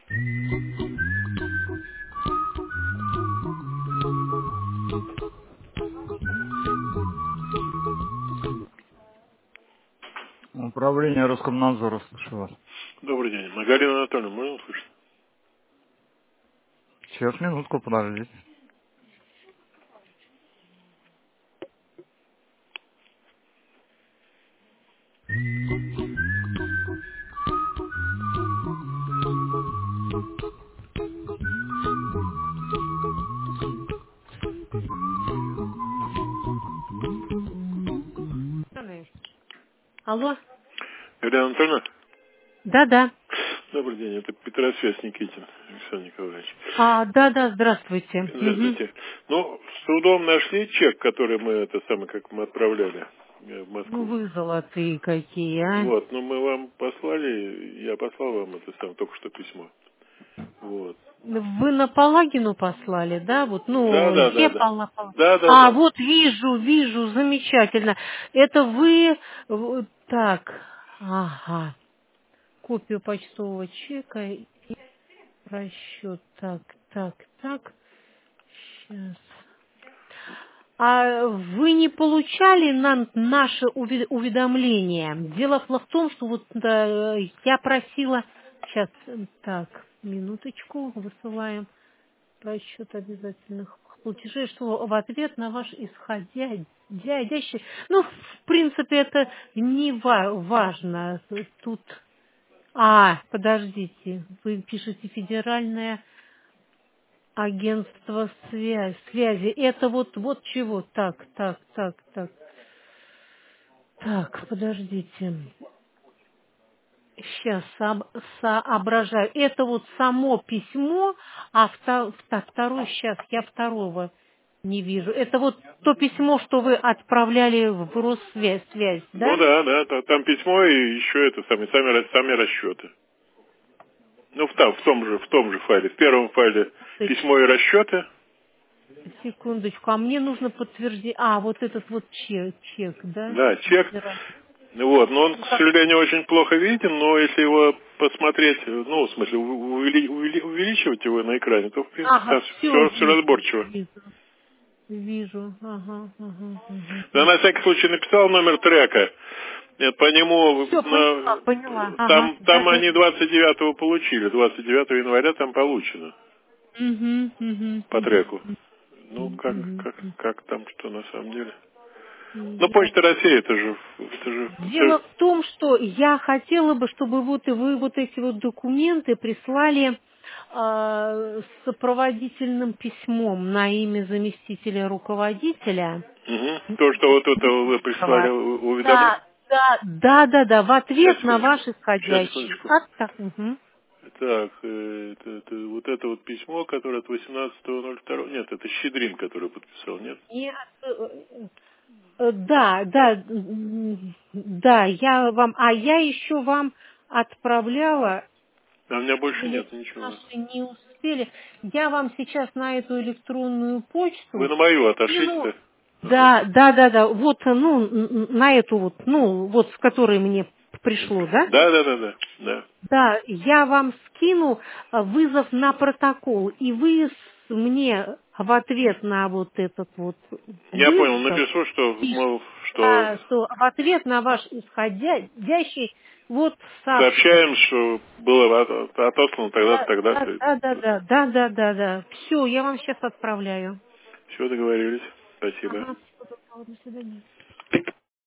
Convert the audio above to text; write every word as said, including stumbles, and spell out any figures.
Управление Роскомнадзора, слышу вас. Добрый день. Маргарина Анатольевна, можно услышать? Сейчас, минутку, подождите. Алло. Маргарина Анатольевна? Да-да. Добрый день. Это Петросвязь Никитин Александр Николаевич. А, да-да, здравствуйте. Здравствуйте. Угу. Ну, с трудом нашли чек, который мы, это самое, как мы отправляли э, в Ну, Москву. вы золотые какие, а. Вот, ну мы вам послали, я послал вам это самое, только что письмо. Вот. Вы на Палагину послали, да? Вот, Да, ну, да, да, да. Епал на Палагину. Да, да, А, да. вот вижу, вижу, замечательно. Это вы, вот так, ага, копию почтового чека и расчет. Так, так, так, сейчас. А вы не получали на наше уви- уведомление? Дело в том, что вот да, я просила... Сейчас, так, минуточку, высылаем расчет обязательных платежей, что в ответ на ваш исходящий... Ну, в принципе, это не ва- важно. Тут... А, подождите, вы пишете федеральное... Агентство связи, связи. Это вот, вот чего? Так, так, так, так. Так, подождите. Сейчас соображаю. Это вот само письмо, а вто, вто- второй, сейчас я второго не вижу. Это вот то письмо, что вы отправляли в Россвязь, связь, Ну да? да, да, та- там письмо и еще это сами, сами, ра- сами расчеты. Ну, в, там, в том же, в том же файле. В первом файле письмо и расчеты. Секундочку, а мне нужно подтвердить. А, вот этот вот чек, чек, да? Да, чек. Вот, но он, к сожалению, очень плохо виден, но если его посмотреть, ну, в смысле, увели- увели- увеличивать его на экране, то, в принципе, Ага, там все, все, все разборчиво. вижу, вижу, ага, ага, ага. Я на всякий случай написал номер трека. Нет, по нему, Все, поняла, на, поняла. Ага, там, да, там да. они двадцать девятого получили, двадцать девятого января там получено Угу, угу, по треку. Ну, как, угу, как, как там, что на самом деле. Ну, угу. Почта России, это же, это же, Дело это- в том, что я хотела бы, чтобы вот и вы вот эти вот документы прислали э, с сопроводительным письмом на имя заместителя руководителя. Угу. То, что вот это вы прислали у- уведомление. Да, да, да, да, да, в Сейчас, ответ на секундочку. ваш Сейчас, исходящий. секундочку. А, так, угу. Так, э, это, это, вот это вот письмо, которое от восемнадцатого ноль второго. Нет, это Щедрин, который подписал, нет? Нет, э, э, да, да, м, да, я вам, а я еще вам отправляла, А у меня больше или нет ничего. наши не успели. Я вам сейчас на эту электронную Вы почту на мою скину. отошлите-то? Ага. Да, да, да, да. Вот, ну, н- на эту вот, ну, вот с которой мне пришло, да? Да, да, да, да, да. Да, я вам скину а, вызов на протокол, и вы с- мне в ответ на вот этот вот Я понял, вызов напишу, что, пишите, мол, что да, что в ответ на ваш исходящий вот сообщите. сообщаем, что было от- отослано тогда-то, Да, тогда-то. да, да, да, да, да, да, да. Все, я вам сейчас отправляю. Все, договорились. Спасибо. Ага, всего доброго, до свидания.